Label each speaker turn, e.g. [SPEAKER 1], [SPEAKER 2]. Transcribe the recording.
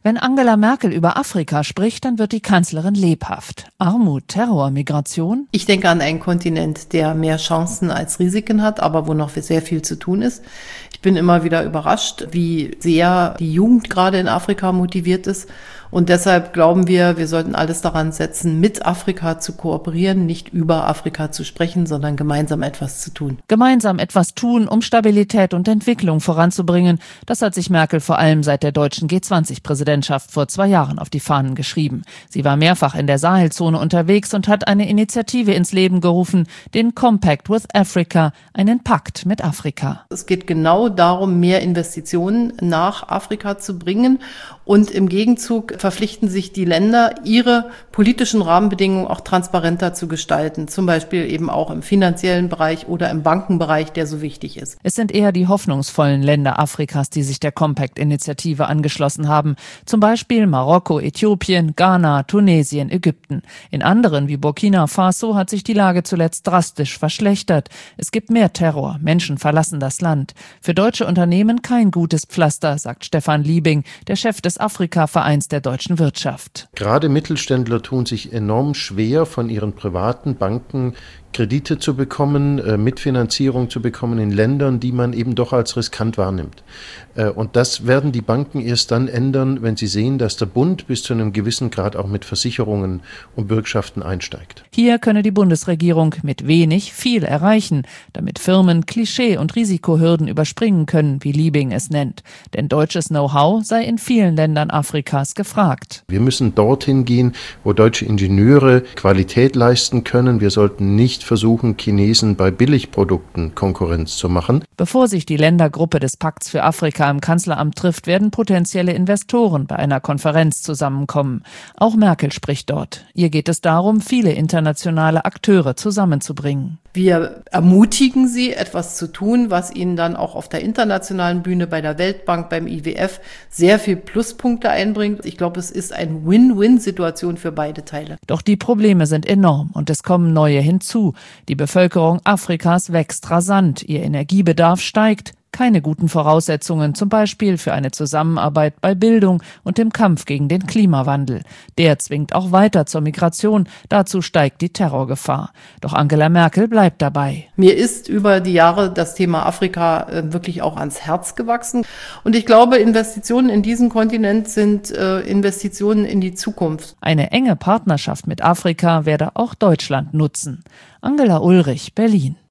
[SPEAKER 1] Wenn Angela Merkel über Afrika spricht, dann wird die Kanzlerin lebhaft. Armut, Terror, Migration?
[SPEAKER 2] Ich denke an einen Kontinent, der mehr Chancen als Risiken hat, aber wo noch sehr viel zu tun ist. Ich bin immer wieder überrascht, wie sehr die Jugend gerade in Afrika motiviert ist. Und deshalb glauben wir sollten alles daran setzen, mit Afrika zu kooperieren, nicht über Afrika zu sprechen, sondern gemeinsam etwas zu tun.
[SPEAKER 1] Gemeinsam etwas tun, um Stabilität und Entwicklung voranzubringen. Das hat sich Merkel vor allem seit der deutschen G20-Präsidentschaft vor 2 Jahren auf die Fahnen geschrieben. Sie war mehrfach in der Sahelzone unterwegs und hat eine Initiative ins Leben gerufen, den Compact with Africa, einen Pakt mit Afrika.
[SPEAKER 2] Es geht genau darum, mehr Investitionen nach Afrika zu bringen. Und im Gegenzug verpflichten sich die Länder, ihre politischen Rahmenbedingungen auch transparenter zu gestalten. Zum Beispiel eben auch im finanziellen Bereich oder im Bankenbereich, der so wichtig ist.
[SPEAKER 1] Es sind eher die hoffnungsvollen Länder Afrikas, die sich der Compact-Initiative angeschlossen haben. Zum Beispiel Marokko, Äthiopien, Ghana, Tunesien, Ägypten. In anderen wie Burkina Faso hat sich die Lage zuletzt drastisch verschlechtert. Es gibt mehr Terror, Menschen verlassen das Land. Für deutsche Unternehmen kein gutes Pflaster, sagt Stefan Liebing, der Chef des Afrika-Vereins der deutschen Wirtschaft.
[SPEAKER 3] Gerade Mittelständler tun sich enorm schwer, von ihren privaten Banken Kredite zu bekommen, Mitfinanzierung zu bekommen in Ländern, die man eben doch als riskant wahrnimmt. Und das werden die Banken erst dann ändern, wenn sie sehen, dass der Bund bis zu einem gewissen Grad auch mit Versicherungen und Bürgschaften einsteigt.
[SPEAKER 1] Hier könne die Bundesregierung mit wenig viel erreichen, damit Firmen Klischee- und Risikohürden überspringen können, wie Liebing es nennt. Denn deutsches Know-how sei in vielen Ländern Afrikas gefragt.
[SPEAKER 3] Wir müssen dorthin gehen, wo deutsche Ingenieure Qualität leisten können. Wir sollten nicht versuchen, Chinesen bei Billigprodukten Konkurrenz zu machen.
[SPEAKER 1] Bevor sich die Ländergruppe des Pakts für Afrika im Kanzleramt trifft, werden potenzielle Investoren bei einer Konferenz zusammenkommen. Auch Merkel spricht dort. Ihr geht es darum, viele internationale Akteure zusammenzubringen.
[SPEAKER 2] Wir ermutigen sie, etwas zu tun, was ihnen dann auch auf der internationalen Bühne bei der Weltbank, beim IWF sehr viel Pluspunkte einbringt. Ich glaube, es ist eine Win-Win-Situation für beide Teile.
[SPEAKER 1] Doch die Probleme sind enorm und es kommen neue hinzu. Die Bevölkerung Afrikas wächst rasant, ihr Energiebedarf steigt. Keine guten Voraussetzungen, zum Beispiel für eine Zusammenarbeit bei Bildung und dem Kampf gegen den Klimawandel. Der zwingt auch weiter zur Migration, dazu steigt die Terrorgefahr. Doch Angela Merkel bleibt dabei.
[SPEAKER 2] Mir ist über die Jahre das Thema Afrika wirklich auch ans Herz gewachsen. Und ich glaube, Investitionen in diesen Kontinent sind Investitionen in die Zukunft.
[SPEAKER 1] Eine enge Partnerschaft mit Afrika werde auch Deutschland nutzen. Angela Ulrich, Berlin.